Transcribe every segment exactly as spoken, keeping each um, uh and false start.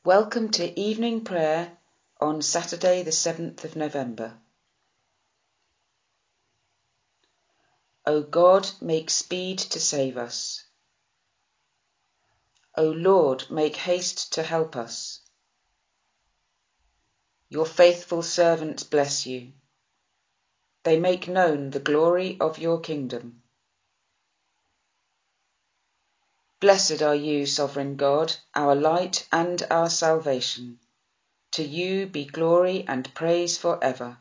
Welcome to evening prayer on Saturday the seventh of November. O God, make speed to save us. O Lord, make haste to help us. Your faithful servants bless you. They make known the glory of your kingdom. Blessed are you, sovereign God, our light and our salvation. To you be glory and praise forever.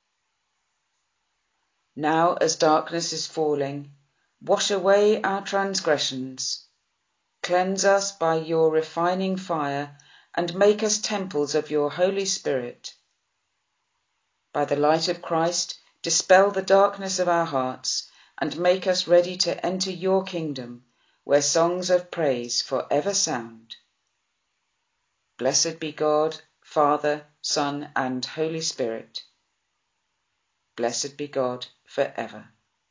Now, as darkness is falling, wash away our transgressions. Cleanse us by your refining fire, and make us temples of your Holy Spirit. By the light of Christ, dispel the darkness of our hearts, and make us ready to enter your kingdom, where songs of praise forever sound. Blessed be God, Father, Son, and Holy Spirit. Blessed be God forever.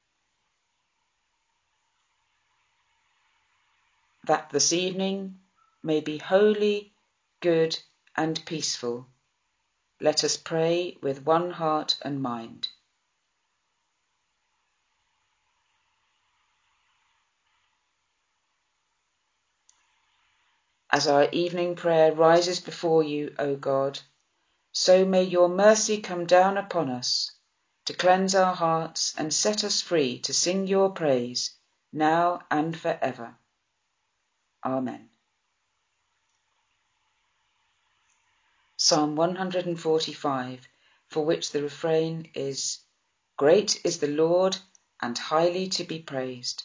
That this evening may be holy, good, and peaceful, let us pray with one heart and mind. As our evening prayer rises before you, O God, so may your mercy come down upon us, to cleanse our hearts and set us free to sing your praise, now and forever. Amen. Psalm one hundred forty-five, for which the refrain is, Great is the Lord, and highly to be praised.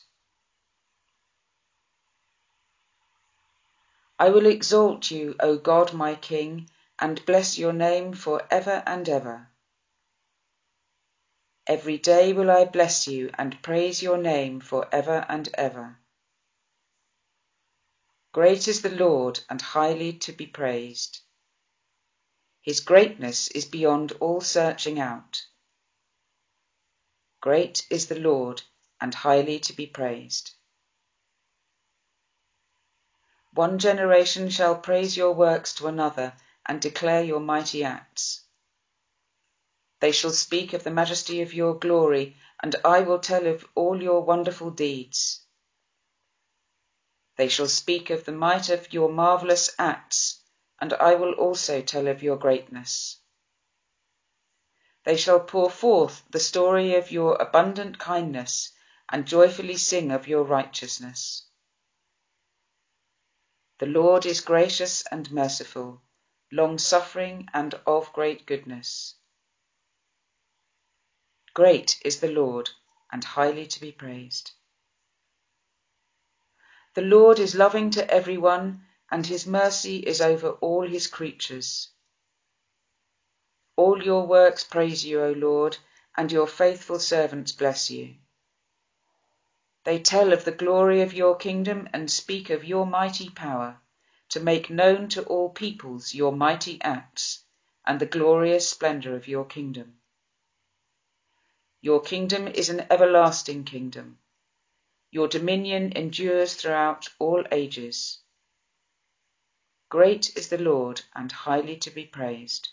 I will exalt you, O God my King, and bless your name for ever and ever. Every day will I bless you and praise your name for ever and ever. Great is the Lord, and highly to be praised. His greatness is beyond all searching out. Great is the Lord, and highly to be praised. One generation shall praise your works to another, and declare your mighty acts. They shall speak of the majesty of your glory, and I will tell of all your wonderful deeds. They shall speak of the might of your marvellous acts, and I will also tell of your greatness. They shall pour forth the story of your abundant kindness, and joyfully sing of your righteousness. The Lord is gracious and merciful, long-suffering and of great goodness. Great is the Lord, and highly to be praised. The Lord is loving to everyone, and his mercy is over all his creatures. All your works praise you, O Lord, and your faithful servants bless you. They tell of the glory of your kingdom and speak of your mighty power, to make known to all peoples your mighty acts and the glorious splendor of your kingdom. Your kingdom is an everlasting kingdom. Your dominion endures throughout all ages. Great is the Lord, and highly to be praised.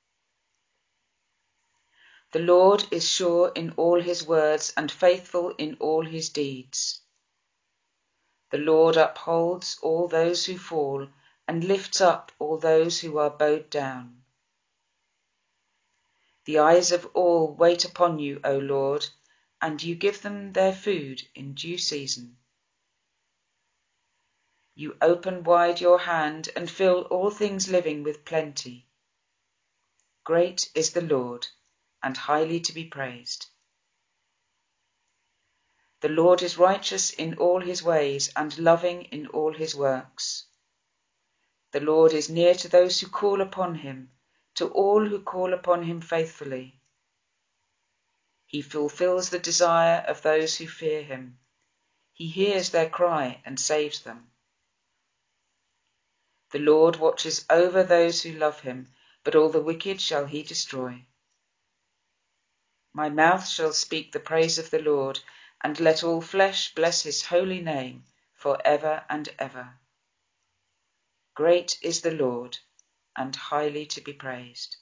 The Lord is sure in all his words and faithful in all his deeds. The Lord upholds all those who fall and lifts up all those who are bowed down. The eyes of all wait upon you, O Lord, and you give them their food in due season. You open wide your hand and fill all things living with plenty. Great is the Lord, and highly to be praised. The Lord is righteous in all his ways and loving in all his works. The Lord is near to those who call upon him, to all who call upon him faithfully. He fulfills the desire of those who fear him. He hears their cry and saves them. The Lord watches over those who love him, but all the wicked shall he destroy. My mouth shall speak the praise of the Lord, and let all flesh bless his holy name for ever and ever. Great is the Lord, and highly to be praised.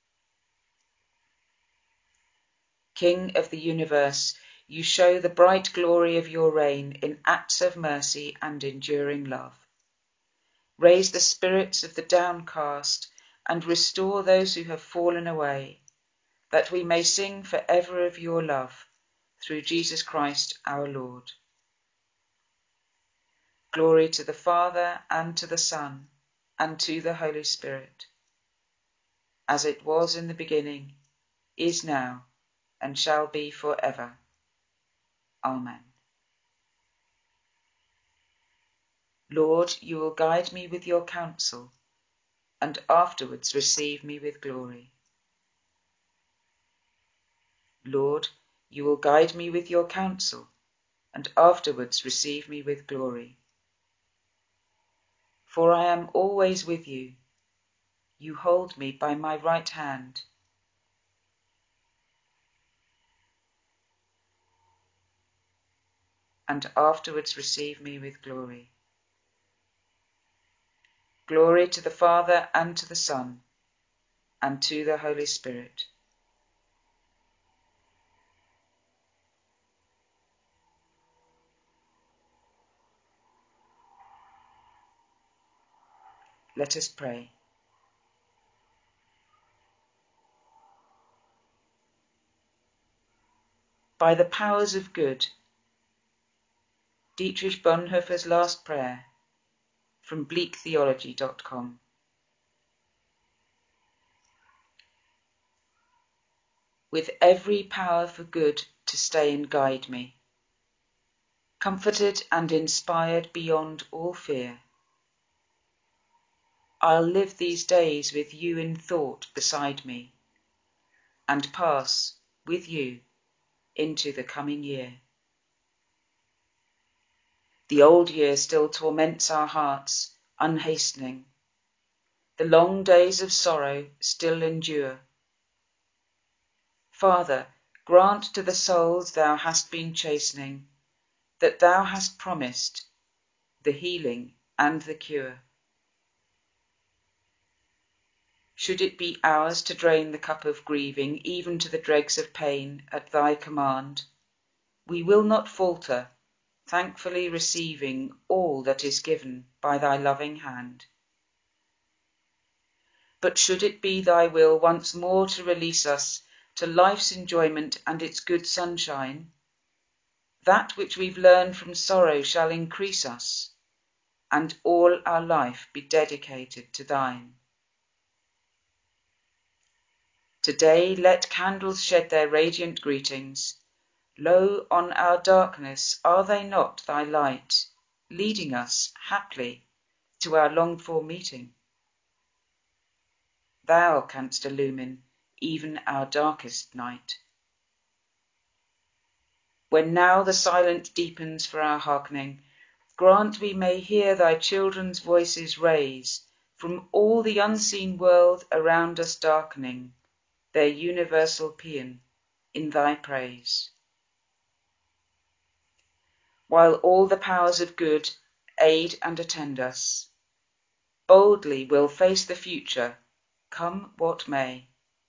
King of the universe, you show the bright glory of your reign in acts of mercy and enduring love. Raise the spirits of the downcast and restore those who have fallen away, that we may sing forever of your love, through Jesus Christ our Lord. Glory to the Father, and to the Son, and to the Holy Spirit, as it was in the beginning, is now, and shall be for ever. Amen. Lord, you will guide me with your counsel, and afterwards receive me with glory. Lord, you will guide me with your counsel, and afterwards receive me with glory. For I am always with you. You hold me by my right hand. And afterwards receive me with glory. Glory to the Father, and to the Son, and to the Holy Spirit. Let us pray. By the powers of good. Dietrich Bonhoeffer's Last Prayer, from bleak theology dot com. With every power for good to stay and guide me, comforted and inspired beyond all fear, I'll live these days with you in thought beside me, and pass, with you, into the coming year. The old year still torments our hearts, unhastening. The long days of sorrow still endure. Father, grant to the souls thou hast been chastening, that thou hast promised, the healing and the cure. Should it be ours to drain the cup of grieving, even to the dregs of pain, at thy command, we will not falter, thankfully receiving all that is given by thy loving hand. But should it be thy will once more to release us to life's enjoyment and its good sunshine, that which we've learned from sorrow shall increase us, and all our life be dedicated to thine. Today let candles shed their radiant greetings. Lo, on our darkness are they not thy light, leading us, haply, to our longed-for meeting? Thou canst illumine even our darkest night. When now the silence deepens for our hearkening, grant we may hear thy children's voices raise, from all the unseen world around us darkening, their universal paean in thy praise. While all the powers of good aid and attend us, boldly we'll face the future, come what may.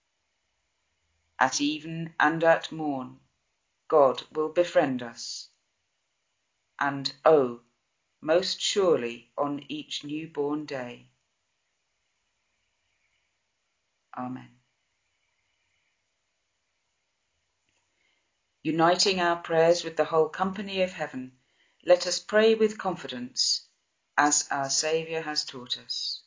At even and at morn, God will befriend us, and oh, most surely on each new-born day. Amen. Uniting our prayers with the whole company of heaven, let us pray with confidence, as our Saviour has taught us.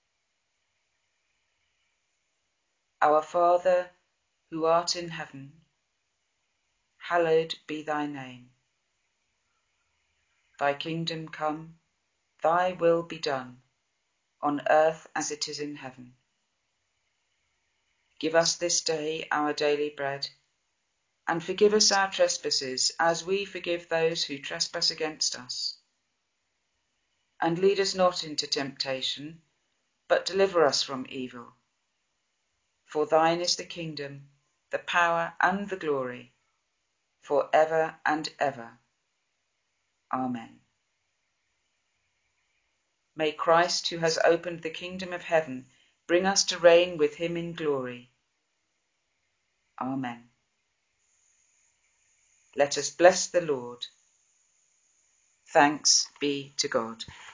Our Father, who art in heaven, hallowed be thy name. Thy kingdom come, thy will be done, on earth as it is in heaven. Give us this day our daily bread, and forgive us our trespasses, as we forgive those who trespass against us. And lead us not into temptation, but deliver us from evil. For thine is the kingdom, the power, and the glory, for ever and ever. Amen. May Christ, who has opened the kingdom of heaven, bring us to reign with him in glory. Amen. Let us bless the Lord. Thanks be to God.